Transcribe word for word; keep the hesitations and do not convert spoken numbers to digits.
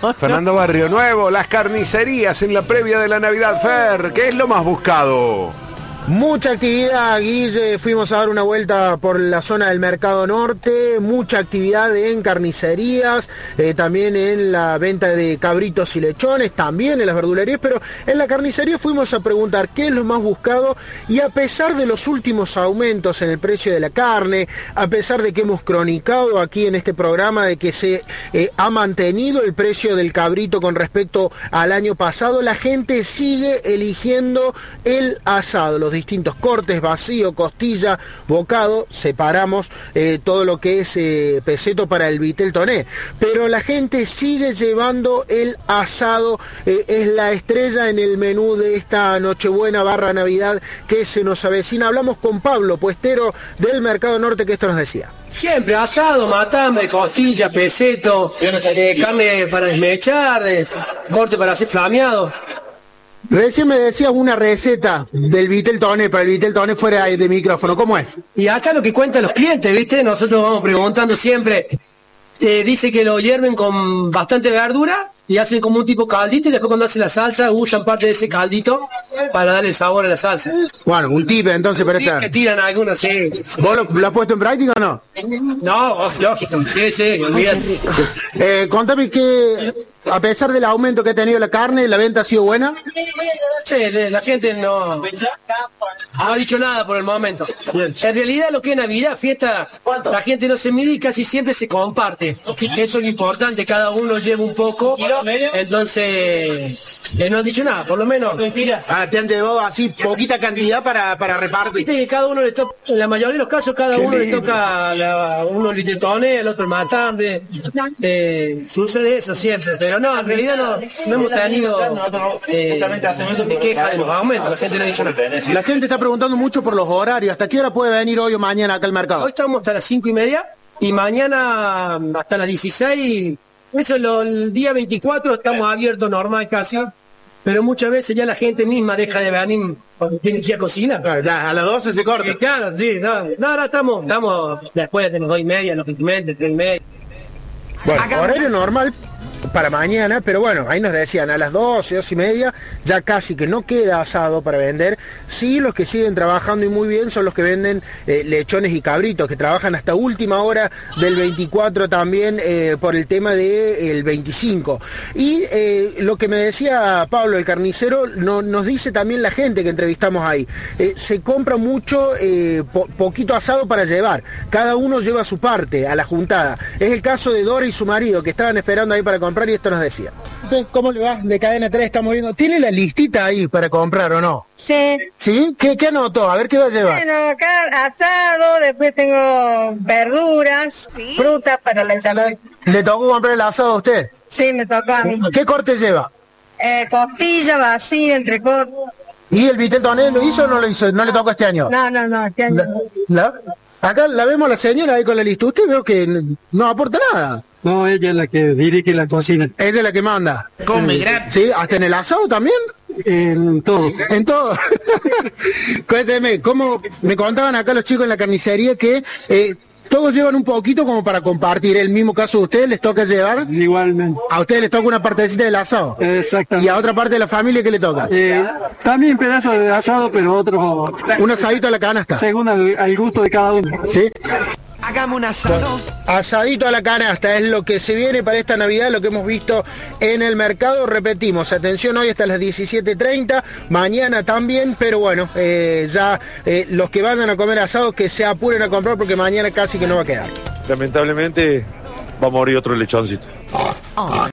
Fernando Barrio Nuevo, las carnicerías en la previa de la Navidad Fair, ¿qué es lo más buscado? Mucha actividad, Guille, fuimos a dar una vuelta por la zona del Mercado Norte, mucha actividad en carnicerías, eh, también en la venta de cabritos y lechones, también en las verdulerías, pero en la carnicería fuimos a preguntar qué es lo más buscado y a pesar de los últimos aumentos en el precio de la carne, a pesar de que hemos cronicado aquí en este programa de que se eh, ha mantenido el precio del cabrito con respecto al año pasado, la gente sigue eligiendo el asado, los distintos cortes, vacío, costilla, bocado, separamos eh, todo lo que es eh, peseto para el vitel toné, pero la gente sigue llevando el asado, eh, es la estrella en el menú de esta Nochebuena barra Navidad que se nos avecina. Hablamos con Pablo, puestero del Mercado Norte, que esto nos decía. Siempre asado, matambre, costilla, peseto, eh, carne para desmechar, eh, corte para hacer flameado. Recién me decías una receta del vitel toné, para el vitel toné fuera de micrófono, ¿cómo es? Y acá lo que cuentan los clientes, ¿viste? Nosotros vamos preguntando siempre, eh, dice que lo hierven con bastante verdura y hacen como un tipo caldito y después cuando hacen la salsa usan parte de ese caldito para darle sabor a la salsa. Bueno, un tip entonces para esta... que tiran algunos, sí. ¿Vos lo, lo has puesto en práctica o no? No, lógico, sí, sí, olvídate. Eh, contame que, a pesar del aumento que ha tenido la carne, ¿la venta ha sido buena? Sí, la gente no, no ha dicho nada por el momento. En realidad lo que es Navidad, fiesta, la gente no se mide y casi siempre se comparte. Eso es lo importante, cada uno lleva un poco, entonces eh, no han dicho nada, por lo menos. Ah, te han llevado así poquita cantidad para, para repartir. Viste que cada uno le toca, en la mayoría de los casos, cada uno le toca la, uno el vitel-toné, el otro el matambre. Eh, sucede eso siempre, pero no, en realidad no, no hemos tenido eh, de queja de los aumentos, la gente no ha dicho nada. La gente está preguntando mucho por los horarios, ¿hasta qué hora puede venir hoy o mañana acá al mercado? Hoy estamos hasta las cinco y media y mañana hasta las dieciséis, eso es lo, el día veinticuatro estamos abiertos normal casi, pero muchas veces ya la gente misma deja de venir cuando tiene que ir a cocinar. Ya, a las doce se corta. Sí, claro, sí, no, no, ahora estamos, estamos después de las dos y media, los veinte, tres y media. Bueno, horario normal para mañana, pero bueno, ahí nos decían a las doce, dos y media, ya casi que no queda asado para vender. Sí, los que siguen trabajando y muy bien son los que venden eh, lechones y cabritos, que trabajan hasta última hora del veinticuatro también eh, por el tema del veinticinco. Y eh, lo que me decía Pablo, el carnicero, no, nos dice también la gente que entrevistamos ahí, eh, se compra mucho, eh, po poquito asado para llevar, cada uno lleva su parte a la juntada. Es el caso de Dora y su marido, que estaban esperando ahí para comprar y esto nos decía. ¿Cómo le va? De Cadena tres estamos viendo. ¿Tiene la listita ahí para comprar o no? Sí. ¿Sí? ¿Qué, qué anotó? A ver qué va a llevar. Bueno, acá asado, después tengo verduras, ¿sí? Frutas para la ensalada. ¿Le tocó comprar el asado a usted? Sí, me tocó a mí. ¿Qué corte lleva? Eh, costilla, vacío, entrecot. ¿Y el vitel toné lo hizo o no lo hizo? ¿No le tocó este año? No, no, no, este año. ¿La? ¿La? Acá la vemos la señora ahí con la lista. Usted veo que no aporta nada. No, ella es la que dirige la cocina. Ella es la que manda. Come gratis. Sí, hasta en el asado también. En todo. En todo. Cuénteme, ¿cómo me contaban acá los chicos en la carnicería que eh, todos llevan un poquito como para compartir? ¿El mismo caso de ustedes les toca llevar? Igualmente. A ustedes les toca una partecita del asado. Exactamente. ¿Y a otra parte de la familia qué le toca? Eh, también pedazos de asado, pero otro... Un asadito a la canasta. Según al, al gusto de cada uno. ¿Sí? Hagamos un asado. Asadito a la canasta es lo que se viene para esta Navidad, lo que hemos visto en el mercado. Repetimos, atención, hoy hasta las diecisiete treinta, mañana también, pero bueno, eh, ya eh, los que vayan a comer asado que se apuren a comprar porque mañana casi que no va a quedar. Lamentablemente va a morir otro lechoncito.